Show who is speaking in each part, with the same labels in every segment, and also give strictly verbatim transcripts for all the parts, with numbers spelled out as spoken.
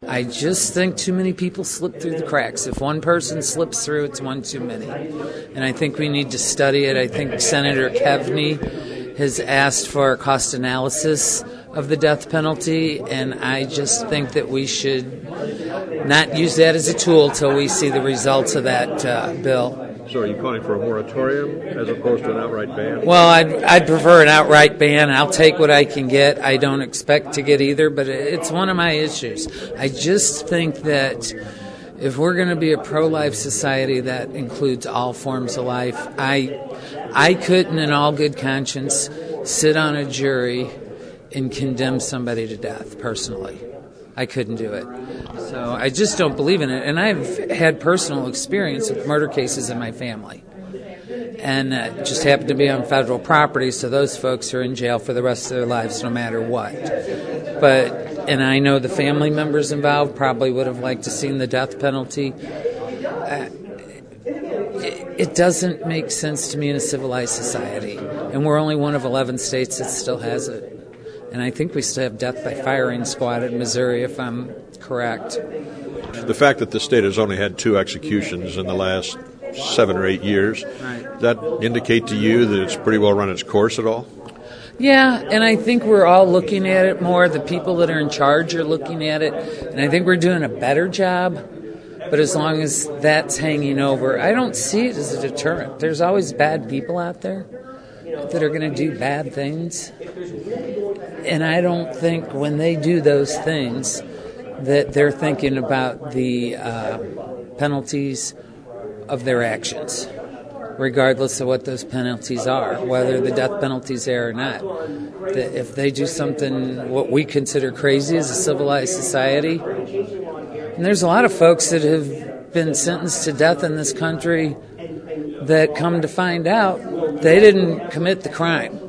Speaker 1: I just think too many people slip through the cracks. If one person slips through, it's one too many. And I think we need to study it. I think Senator Kevney has asked for a cost analysis of the death penalty, and I just think that we should not use that as a tool till we see the results of that uh, bill.
Speaker 2: So are you calling for a moratorium as opposed to an outright ban?
Speaker 1: Well, I'd, I'd prefer an outright ban. I'll take what I can get. I don't expect to get either, but it's one of my issues. I just think that if we're going to be a pro-life society that includes all forms of life, I, I couldn't in all good conscience sit on a jury and condemn somebody to death, personally. I couldn't do it. So I just don't believe in it. And I've had personal experience with murder cases in my family. And uh, just happened to be on federal property, so those folks are in jail for the rest of their lives no matter what. But, and I know the family members involved probably would have liked to seen the death penalty. Uh, it, it doesn't make sense to me in a civilized society. And we're only one of eleven states that still has it. And I think we still have death by firing squad in Missouri, if I'm correct.
Speaker 2: The fact that the state has only had two executions in the last seven or eight years,
Speaker 1: right.
Speaker 2: Does that indicate to you that it's pretty well run its course at all?
Speaker 1: Yeah, and I think we're all looking at it more. The people that are in charge are looking at it, and I think we're doing a better job. But as long as that's hanging over, I don't see it as a deterrent. There's always bad people out there that are going to do bad things. And I don't think when they do those things that they're thinking about the uh, penalties of their actions, regardless of what those penalties are, whether the death penalty's there or not. That if they do something what we consider crazy as a civilized society, and there's a lot of folks that have been sentenced to death in this country that come to find out they didn't commit the crime.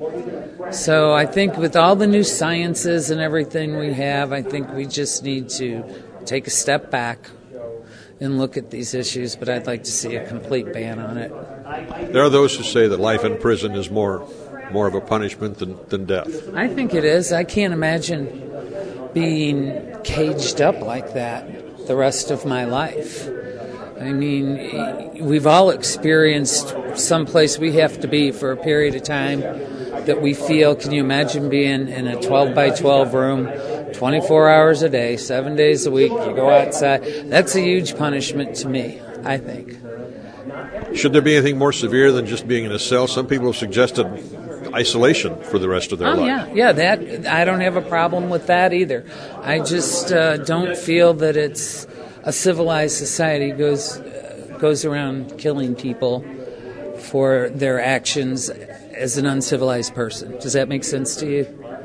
Speaker 1: So I think with all the new sciences and everything we have, I think we just need to take a step back and look at these issues, but I'd like to see a complete ban on it.
Speaker 2: There are those who say that life in prison is more more of a punishment than, than death.
Speaker 1: I think it is. I can't imagine being caged up like that the rest of my life. I mean, we've all experienced someplace we have to be for a period of time that we feel, can you imagine being in a twelve by twelve room, twenty-four hours a day, seven days a week, you go outside? That's a huge punishment to me, I think.
Speaker 2: Should there be anything more severe than just being in a cell? Some people have suggested isolation for the rest of their
Speaker 1: oh,
Speaker 2: life.
Speaker 1: yeah, yeah, that I don't have a problem with that either. I just uh, don't feel that it's a civilized society goes uh, goes around killing people for their actions as an uncivilized person. Does that make sense to you?